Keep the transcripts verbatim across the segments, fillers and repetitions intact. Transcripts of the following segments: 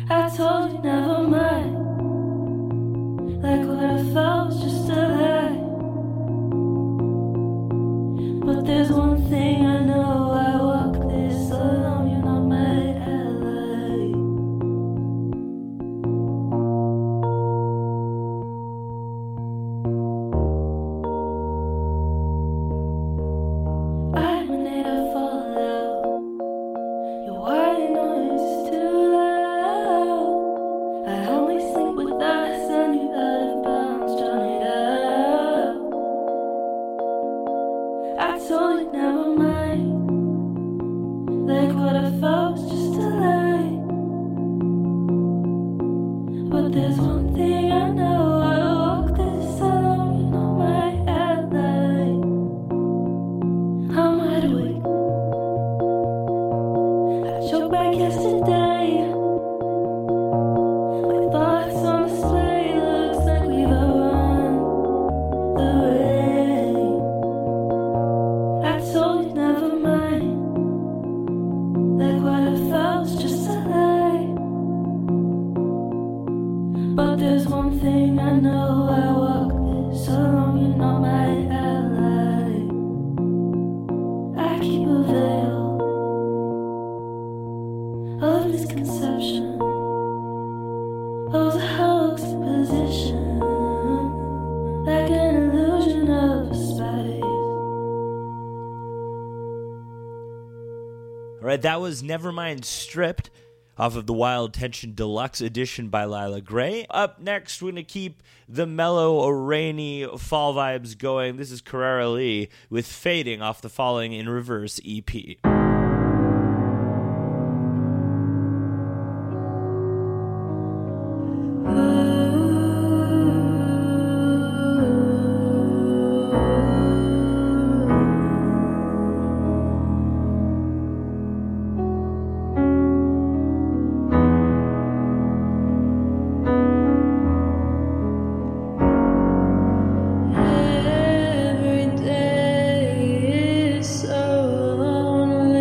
I told you never mind. Like what I felt was just a lie. But there's one thing I know, I walk this alone, you're not my ally. I'm an eight, I fall out. Your white noise is too loud. I only sleep with us, and you out of bounds, drown it out. I told you never mind. Like what I felt was just a lie. But there's one thing I know, I walk this alone, you're not my ally. I'm wide awake. I choked back yesterday. My thoughts on display, looks like we've outrun the rain. I told you never mind. Like what I felt was just a lie. But there's one thing I know, I walk this alone, you're not my ally. I keep a veil of misconception, of a hoax position, like an illusion of space. All right, that was Nevermind Stripped off of the Wild Tension Deluxe Edition by Lila Gray. Up next, we're going to keep the mellow, rainy fall vibes going. This is Carrera Lee with Fading off the Falling in Reverse E P. Every day is so lonely.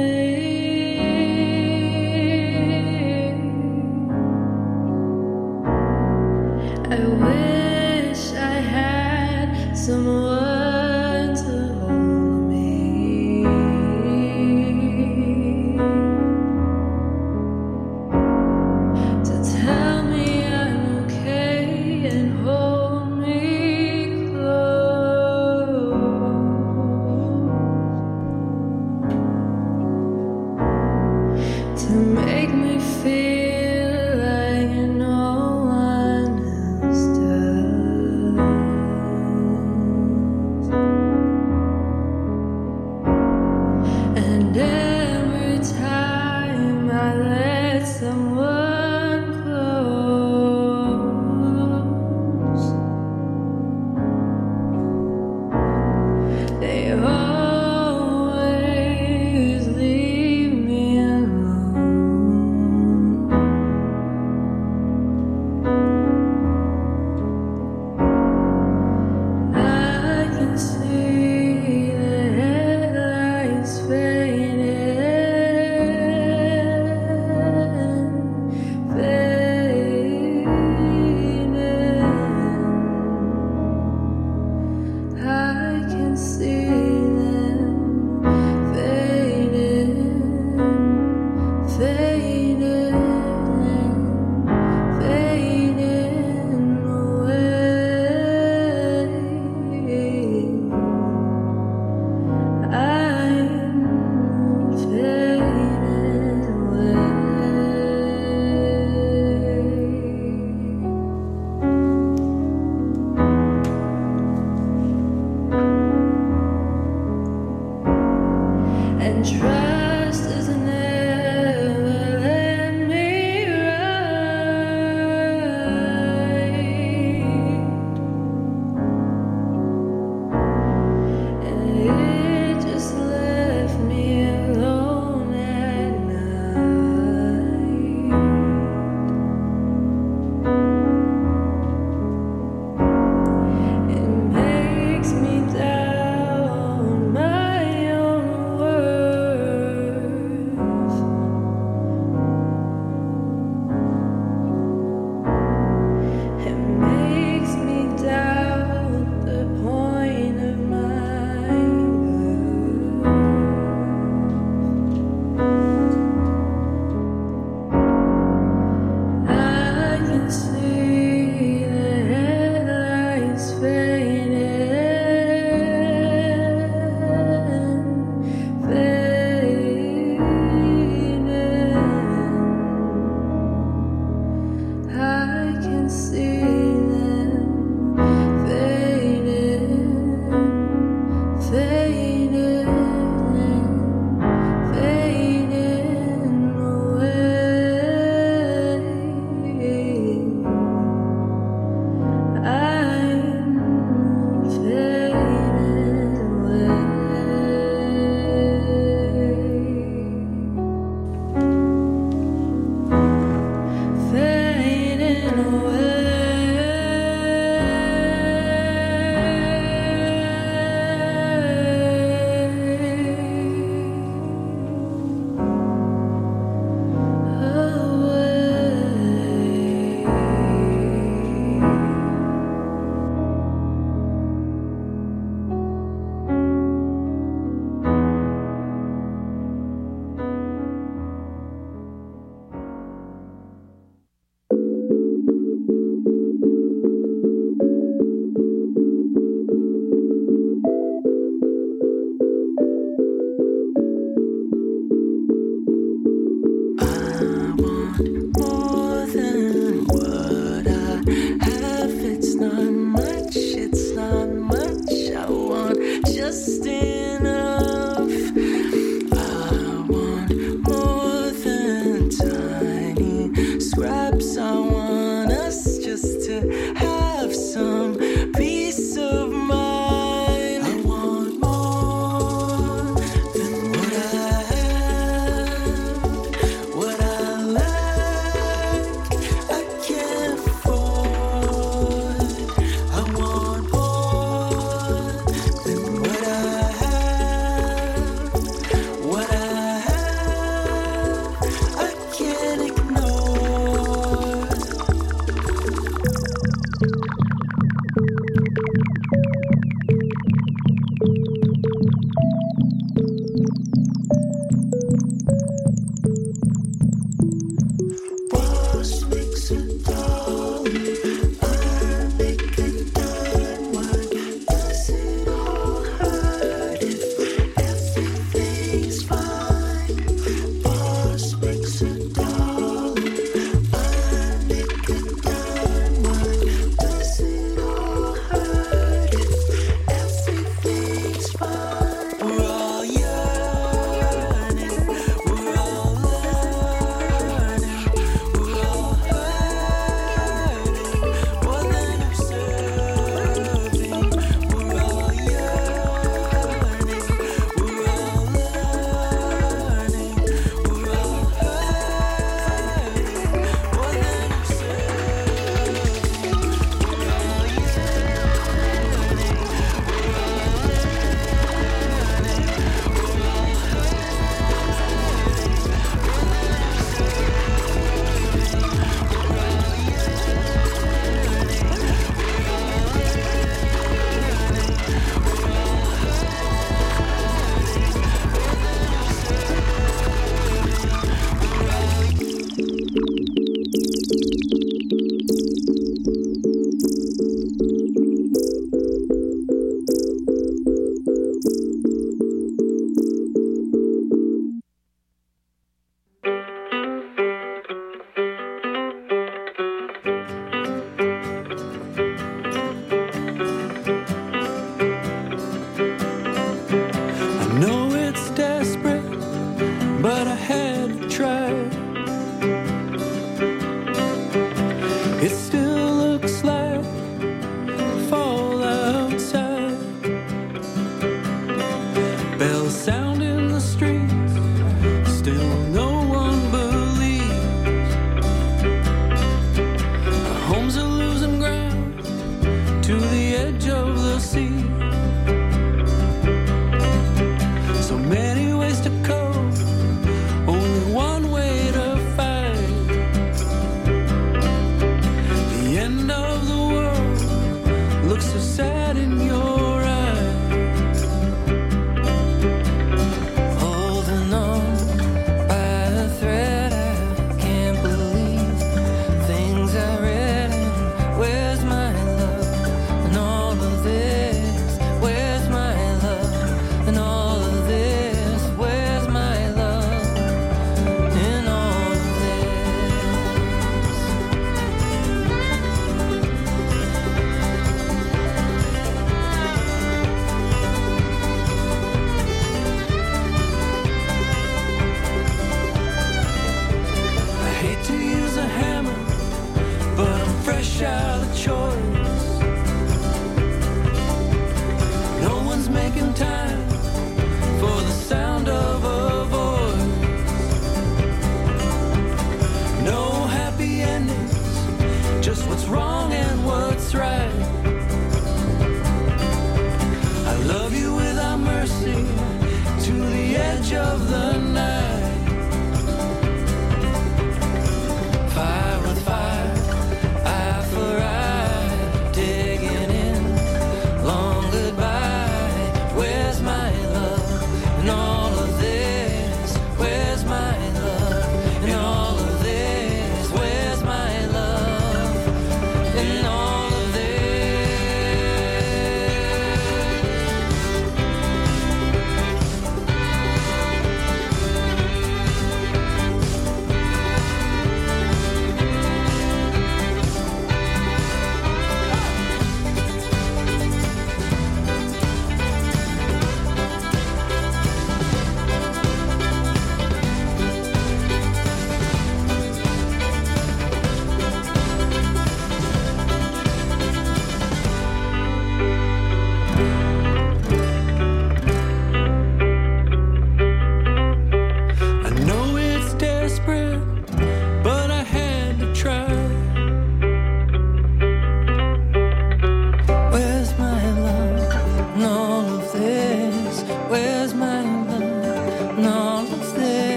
scraps. I want us just to have some peace of mind. I want more than what I have, what I lack, I can't afford. I want more than what I have, what I have, I can't ignore.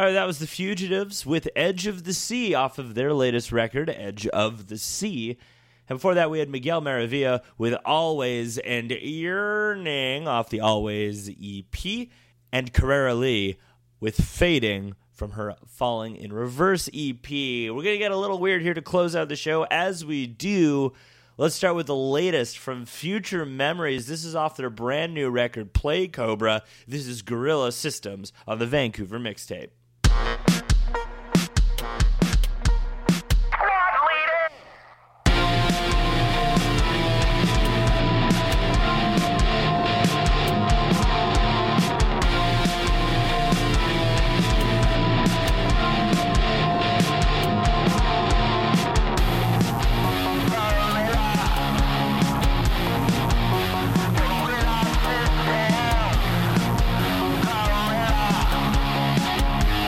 All right, that was The Fugitives with Edge of the Sea off of their latest record, Edge of the Sea. And before that, we had Miguel Maravilla with Always and Yearning off the Always E P, and Carrera Lee with Fading from her Falling in Reverse E P. We're going to get a little weird here to close out the show. As we do, let's start with the latest from Future Memories. This is off their brand new record, Play Cobra. This is Guerrilla Systems on the Vancouver Mixtape. Gorilla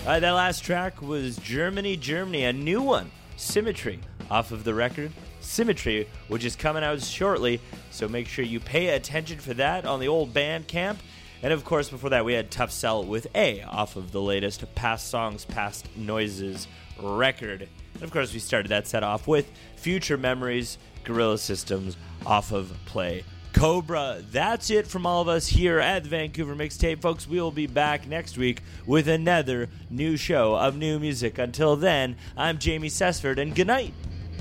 Uh, that last track was Germany, Germany, a new one, Symmetry, off of the record Symmetry, which is coming out shortly, so make sure you pay attention for that on the old Bandcamp. And of course, before that, we had Tough Sell with A off of the latest Past Songs, Past Noises record. And of course, we started that set off with Future Memories, Guerrilla Systems off of Play Cobra. That's it from all of us here at the Vancouver Mixtape. Folks, we will be back next week with another new show of new music. Until then, I'm Jamie Sesford, and good night.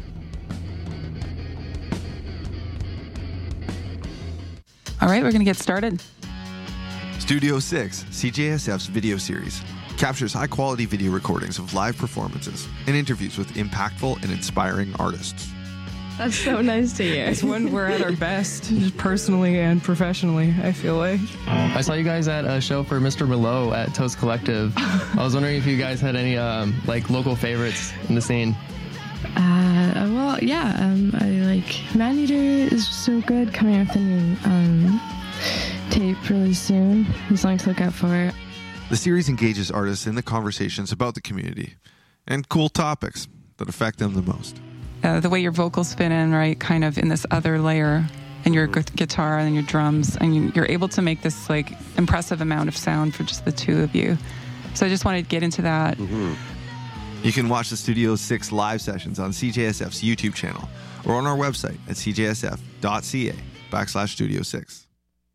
All right, we're going to get started. Studio six, C J S F's video series, captures high-quality video recordings of live performances and interviews with impactful and inspiring artists. That's so nice to hear. It's when we're at our best, just personally and professionally, I feel like. I saw you guys at a show for Mister Merlot at Toast Collective. I was wondering if you guys had any um, like local favorites in the scene. Uh, well, yeah, um, I like Maneater is so good, coming out with a new um, tape really soon. New song to look out for. The series engages artists in the conversations about the community and cool topics that affect them the most. Uh, the way your vocals fit in, right, kind of in this other layer, and your gu- guitar and your drums, and you, you're able to make this like impressive amount of sound for just the two of you. So I just wanted to get into that. Mm-hmm. You can watch the Studio six live sessions on C J S F's YouTube channel or on our website at c j s f dot c a backslash Studio six.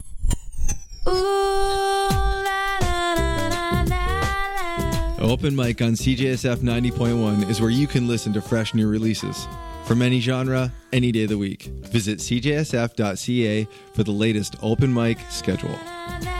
Open Mic on C J S F ninety point one is where you can listen to fresh new releases from any genre, any day of the week. Visit c j s f dot c a for the latest Open Mic schedule.